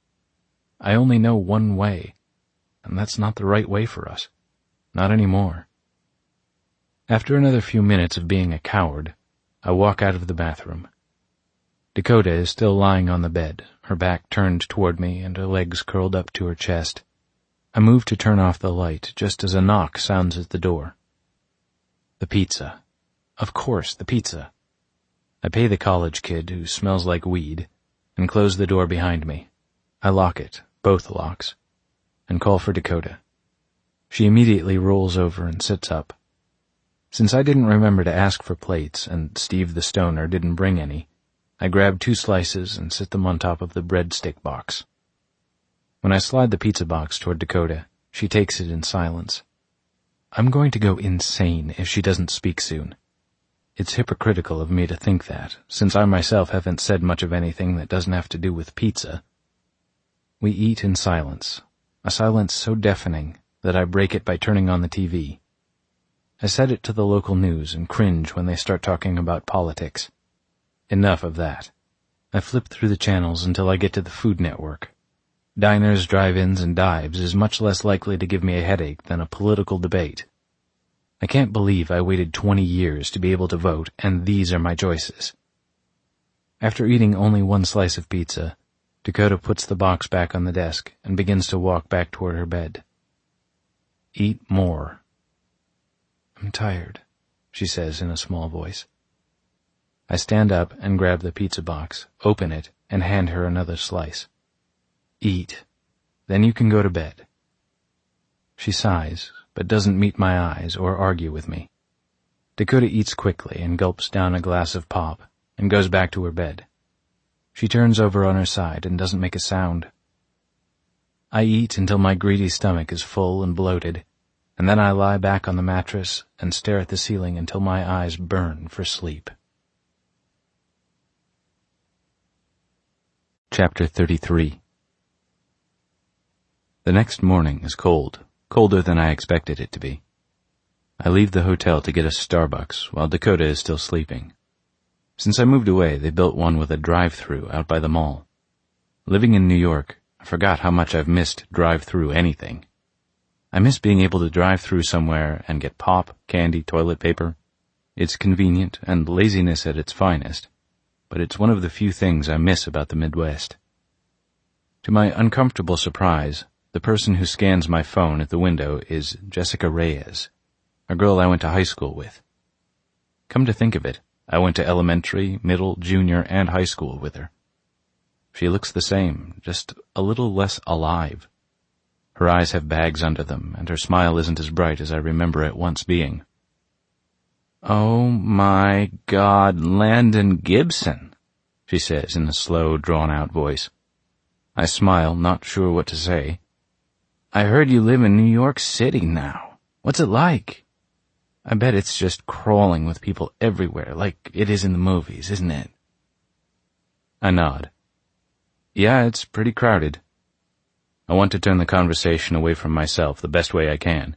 I only know one way, and that's not the right way for us. Not anymore. After another few minutes of being a coward, I walk out of the bathroom. Dakota is still lying on the bed, her back turned toward me and her legs curled up to her chest. I move to turn off the light just as a knock sounds at the door. The pizza. Of course, the pizza. I pay the college kid, who smells like weed, and close the door behind me. I lock it, both locks, and call for Dakota. She immediately rolls over and sits up. Since I didn't remember to ask for plates, and Steve the stoner didn't bring any, I grab two slices and sit them on top of the breadstick box. When I slide the pizza box toward Dakota, she takes it in silence. I'm going to go insane if she doesn't speak soon. It's hypocritical of me to think that, since I myself haven't said much of anything that doesn't have to do with pizza. We eat in silence, a silence so deafening that I break it by turning on the T V. I set it to the local news and cringe when they start talking about politics. Enough of that. I flip through the channels until I get to the Food Network. Diners, drive-ins, and dives is much less likely to give me a headache than a political debate. I can't believe I waited twenty years to be able to vote, and these are my choices. After eating only one slice of pizza, Dakota puts the box back on the desk and begins to walk back toward her bed. Eat more. I'm tired, she says in a small voice. I stand up and grab the pizza box, open it, and hand her another slice. Eat. Then you can go to bed. She sighs, but doesn't meet my eyes or argue with me. Dakota eats quickly and gulps down a glass of pop and goes back to her bed. She turns over on her side and doesn't make a sound. I eat until my greedy stomach is full and bloated, and then I lie back on the mattress and stare at the ceiling until my eyes burn for sleep. Chapter thirty-three. The next morning is cold, colder than I expected it to be. I leave the hotel to get a Starbucks while Dakota is still sleeping. Since I moved away, they built one with a drive-thru out by the mall. Living in New York, I forgot how much I've missed drive-thru anything. I miss being able to drive through somewhere and get pop, candy, toilet paper. It's convenient and laziness at its finest, but it's one of the few things I miss about the Midwest. To my uncomfortable surprise, the person who scans my phone at the window is Jessica Reyes, a girl I went to high school with. Come to think of it, I went to elementary, middle, junior, and high school with her. She looks the same, just a little less alive. Her eyes have bags under them, and her smile isn't as bright as I remember it once being. "Oh my God, Landon Gibson," she says in a slow, drawn-out voice. I smile, not sure what to say. "I heard you live in New York City now. What's it like?" "I bet it's just crawling with people everywhere, like it is in the movies, isn't it?" I nod. "Yeah, it's pretty crowded." I want to turn the conversation away from myself the best way I can.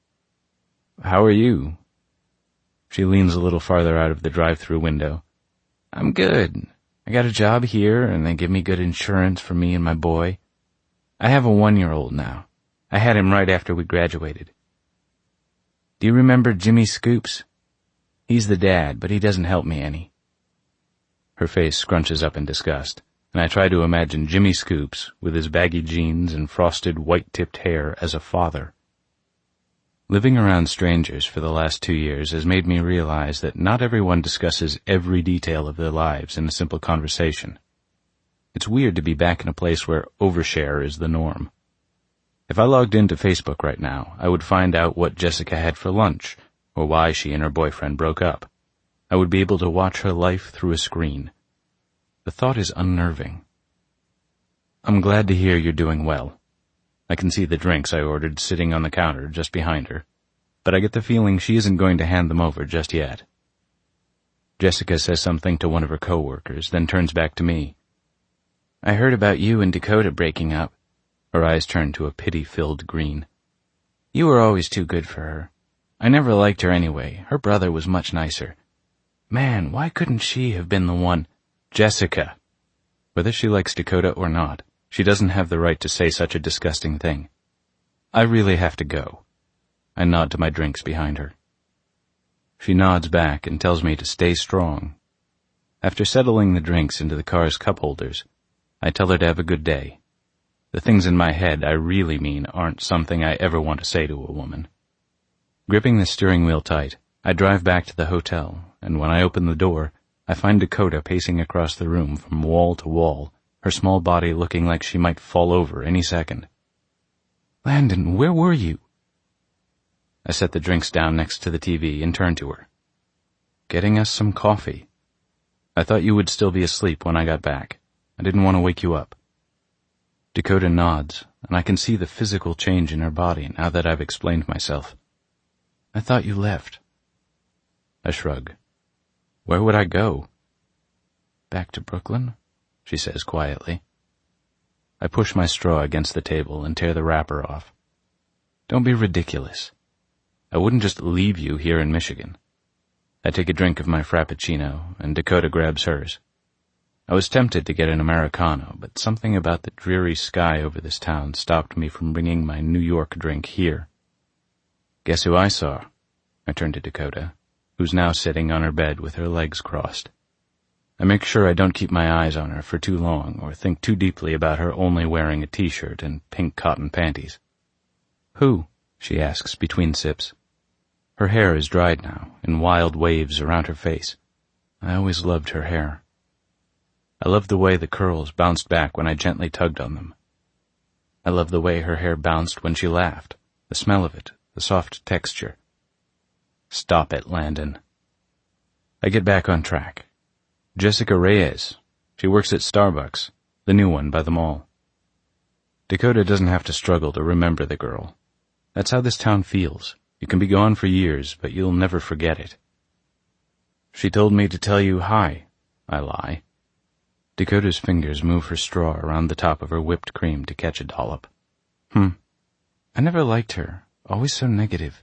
"How are you?" She leans a little farther out of the drive-through window. "I'm good. I got a job here, and they give me good insurance for me and my boy. I have a one-year-old now. I had him right after we graduated." "Do you remember Jimmy Scoops? He's the dad, but he doesn't help me any." Her face scrunches up in disgust, and I try to imagine Jimmy Scoops with his baggy jeans and frosted white-tipped hair as a father. Living around strangers for the last two years has made me realize that not everyone discusses every detail of their lives in a simple conversation. It's weird to be back in a place where overshare is the norm. If I logged into Facebook right now, I would find out what Jessica had for lunch, or why she and her boyfriend broke up. I would be able to watch her life through a screen. The thought is unnerving. "I'm glad to hear you're doing well." I can see the drinks I ordered sitting on the counter just behind her, but I get the feeling she isn't going to hand them over just yet. Jessica says something to one of her coworkers, then turns back to me. "I heard about you and Dakota breaking up." Her eyes turn to a pity-filled green. "You were always too good for her. I never liked her anyway. Her brother was much nicer. Man, why couldn't she have been the one?" "Jessica. Whether she likes Dakota or not, she doesn't have the right to say such a disgusting thing. I really have to go." I nod to my drinks behind her. She nods back and tells me to stay strong. After settling the drinks into the car's cup holders, I tell her to have a good day. The things in my head I really mean aren't something I ever want to say to a woman. Gripping the steering wheel tight, I drive back to the hotel, and when I open the door, I find Dakota pacing across the room from wall to wall, her small body looking like she might fall over any second. "Landon, where were you?" I set the drinks down next to the T V and turn to her. "Getting us some coffee. I thought you would still be asleep when I got back. I didn't want to wake you up." Dakota nods, and I can see the physical change in her body now that I've explained myself. "I thought you left." I shrug. "Where would I go?" "Back to Brooklyn," she says quietly. I push my straw against the table and tear the wrapper off. "Don't be ridiculous. I wouldn't just leave you here in Michigan." I take a drink of my Frappuccino, and Dakota grabs hers. I was tempted to get an Americano, but something about the dreary sky over this town stopped me from bringing my New York drink here. "Guess who I saw?" I turn to Dakota, who's now sitting on her bed with her legs crossed. I make sure I don't keep my eyes on her for too long or think too deeply about her only wearing a t-shirt and pink cotton panties. "Who?" she asks between sips. Her hair is dried now, in wild waves around her face. I always loved her hair. I loved the way the curls bounced back when I gently tugged on them. I loved the way her hair bounced when she laughed, the smell of it, the soft texture. Stop it, Landon. I get back on track. Jessica Reyes. She works at Starbucks, the new one by the mall. Dakota doesn't have to struggle to remember the girl. That's how this town feels. You can be gone for years, but you'll never forget it. "She told me to tell you hi," I lie. Dakota's fingers move her straw around the top of her whipped cream to catch a dollop. Hmm. I never liked her. Always so negative.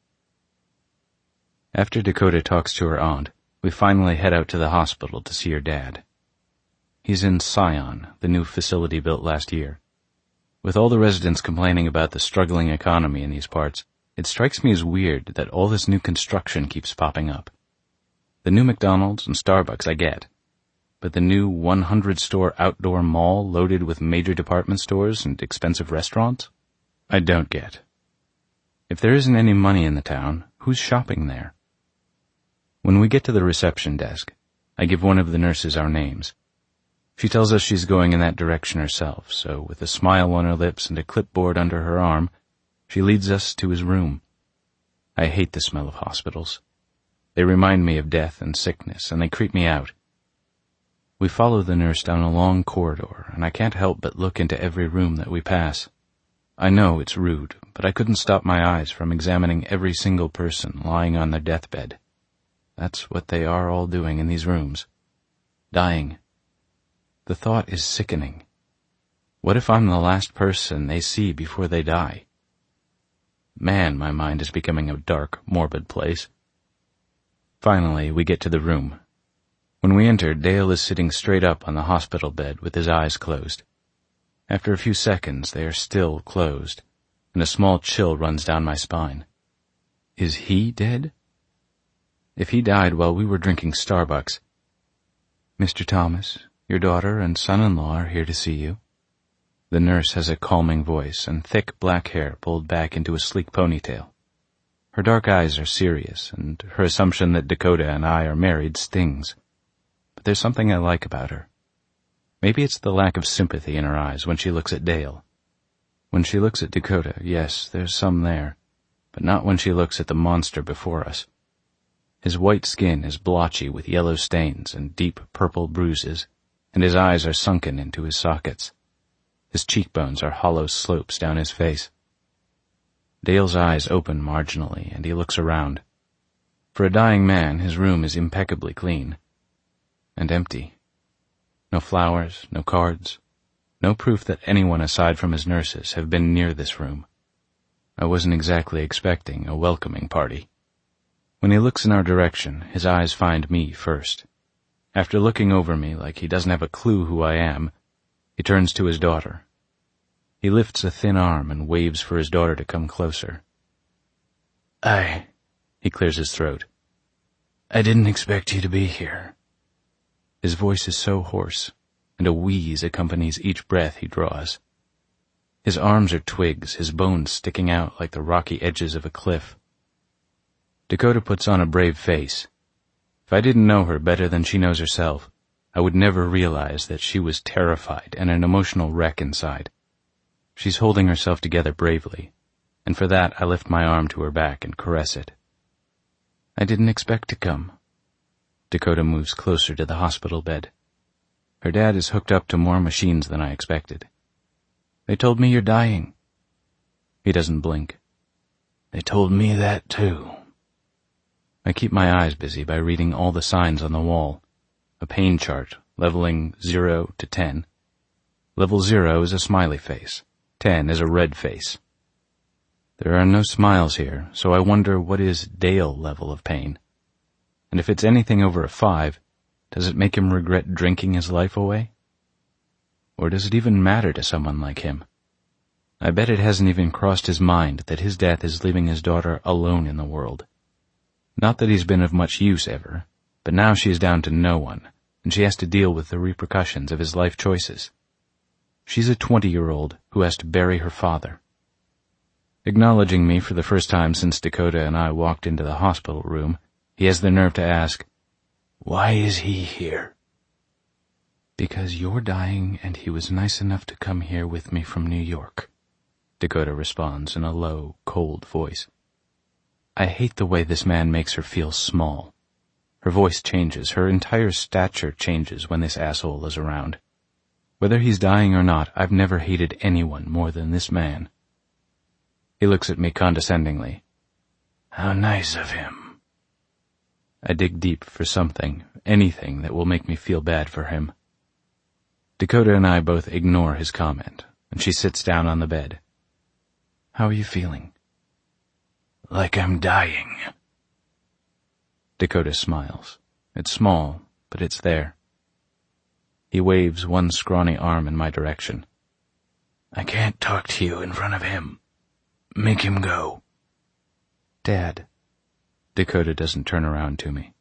After Dakota talks to her aunt, we finally head out to the hospital to see her dad. He's in Scion, the new facility built last year. With all the residents complaining about the struggling economy in these parts, it strikes me as weird that all this new construction keeps popping up. The new McDonald's and Starbucks I get, but the new one hundred store outdoor mall loaded with major department stores and expensive restaurants? I don't get. If there isn't any money in the town, who's shopping there? When we get to the reception desk, I give one of the nurses our names. She tells us she's going in that direction herself, so with a smile on her lips and a clipboard under her arm, she leads us to his room. I hate the smell of hospitals. They remind me of death and sickness, and they creep me out. We follow the nurse down a long corridor, and I can't help but look into every room that we pass. I know it's rude, but I couldn't stop my eyes from examining every single person lying on their deathbed. That's what they are all doing in these rooms. Dying. The thought is sickening. What if I'm the last person they see before they die? Man, my mind is becoming a dark, morbid place. Finally, we get to the room. When we enter, Dale is sitting straight up on the hospital bed with his eyes closed. After a few seconds, they are still closed, and a small chill runs down my spine. Is he dead? If he died while we were drinking Starbucks, Mister Thomas, your daughter and son-in-law are here to see you. The nurse has a calming voice and thick black hair pulled back into a sleek ponytail. Her dark eyes are serious, and her assumption that Dakota and I are married stings. But there's something I like about her. Maybe it's the lack of sympathy in her eyes when she looks at Dale. When she looks at Dakota, yes, there's some there, but not when she looks at the monster before us. His white skin is blotchy with yellow stains and deep purple bruises, and his eyes are sunken into his sockets. His cheekbones are hollow slopes down his face. Dale's eyes open marginally, and he looks around. For a dying man, his room is impeccably clean. And empty. No flowers, no cards, no proof that anyone aside from his nurses have been near this room. I wasn't exactly expecting a welcoming party. When he looks in our direction, his eyes find me first. After looking over me like he doesn't have a clue who I am, he turns to his daughter. He lifts a thin arm and waves for his daughter to come closer. I, he clears his throat. I didn't expect you to be here. His voice is so hoarse, and a wheeze accompanies each breath he draws. His arms are twigs, his bones sticking out like the rocky edges of a cliff. Dakota puts on a brave face. If I didn't know her better than she knows herself, I would never realize that she was terrified and an emotional wreck inside. She's holding herself together bravely, and for that I lift my arm to her back and caress it. I didn't expect to come. Dakota moves closer to the hospital bed. Her dad is hooked up to more machines than I expected. They told me you're dying. He doesn't blink. They told me that too. I keep my eyes busy by reading all the signs on the wall. A pain chart, leveling zero to ten. Level zero is a smiley face. Ten is a red face. There are no smiles here, so I wonder what is Dale level of pain. And if it's anything over a five, does it make him regret drinking his life away? Or does it even matter to someone like him? I bet it hasn't even crossed his mind that his death is leaving his daughter alone in the world. Not that he's been of much use ever, but now she is down to no one, and she has to deal with the repercussions of his life choices. She's a twenty-year-old who has to bury her father. Acknowledging me for the first time since Dakota and I walked into the hospital room, he has the nerve to ask, "Why is he here?" "Because you're dying and he was nice enough to come here with me from New York," Dakota responds in a low, cold voice. I hate the way this man makes her feel small. Her voice changes, her entire stature changes when this asshole is around. Whether he's dying or not, I've never hated anyone more than this man. He looks at me condescendingly. "How nice of him." I dig deep for something, anything that will make me feel bad for him. Dakota and I both ignore his comment, and she sits down on the bed. "How are you feeling?" "Like I'm dying." Dakota smiles. It's small, but it's there. He waves one scrawny arm in my direction. I can't talk to you in front of him. Make him go. Dad. Dakota doesn't turn around to me.